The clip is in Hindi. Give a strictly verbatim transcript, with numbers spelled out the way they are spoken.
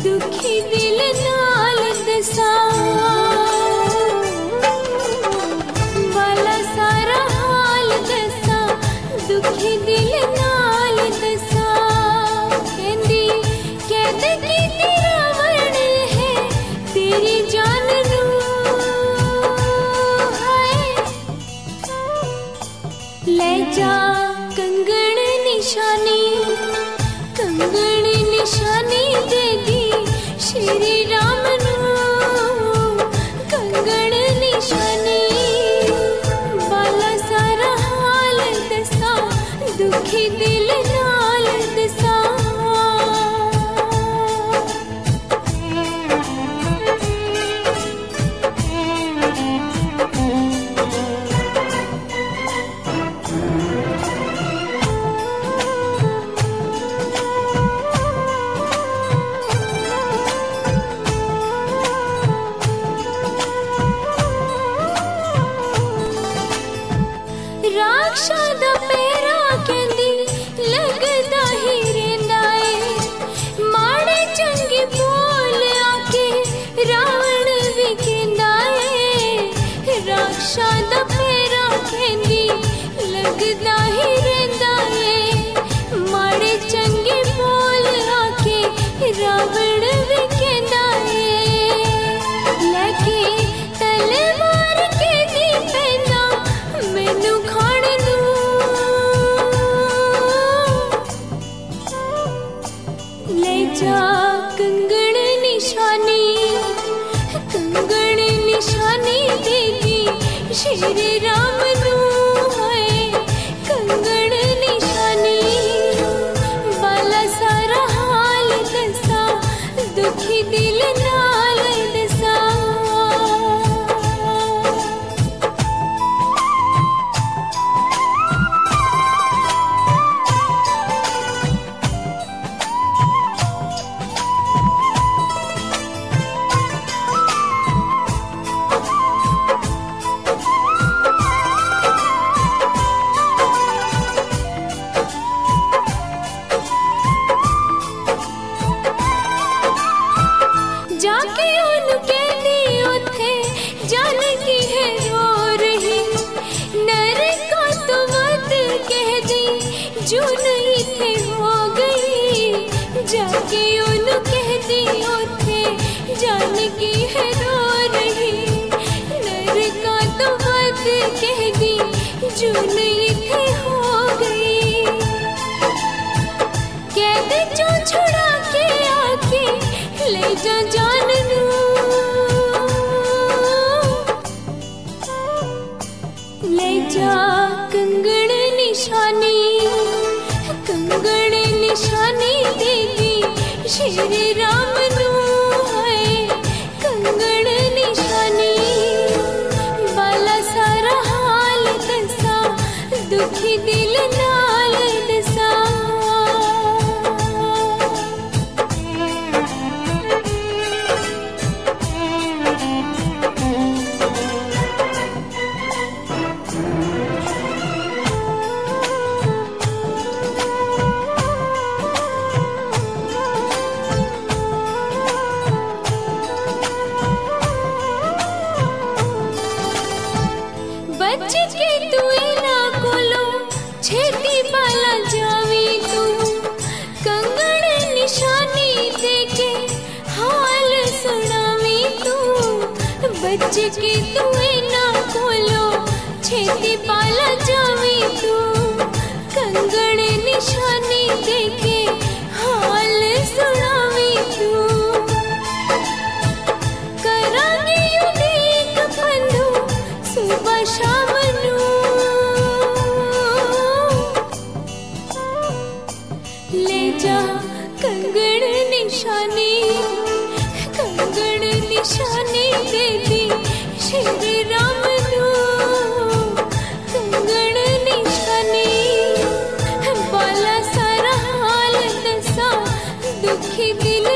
दुखी दिल नाल दसा वाला सारा हाल दसा दुखी दिल नाल दसा कहंदी कैद की तेरा वर्ण है तेरी जान नू हाय ले जा कंगन निशानी कंगन निशानी दे दी श्री राम नू कंगन निशानी वाला सारा हाल दसा दुखी दिल नाल दसा राक्षा दा पैरा कहंदी लगदा ही रहिंदा ए माड़े चंगी बोल आके रावण भी कहंदा ए राक्षा दा पैरा कहंदी लगदा ही रहिंदा ए माड़े चंगी बोल आके रावण भी कहंदा ए लेके तलवार के दी पैंदा मैनू ले जा कंगन निशानी कंगन निशानी दे दी श्री राम नू है कंगन निशानी वाला सारा हाल दसा दुखी दिल नाल दसा जाके उन कहदी उथे जान की है रो रही नरका तो मत कहदी जून इथे हो गई जाके उन कहदी उथे जान की है रो रही नरका तो मत कहदी जून इथे हो गई कैद जो छुड़ा के आके ले जा जान नू ले जा कंगन निशानी कंगन निशानी दे दी श्री राम नू है कंगन निशानी वाला सारा हाल दसा दुखी दिल नाल दसा बच के तू इना कोलो छेती बाला जावी तू कंगन निशानी देके हाल सुनावी तू बच के तू इना कोलो छेती बाला जावी तू कंगन निशानी देके हाल सुनावी तू करांगे युदीक बंधु सुबह शाम नू ले जा कंगन निशानी कंगन निशानी दे दी श्री राम नू कंगन निशानी वाला सारा हाल दसा दुखी दिल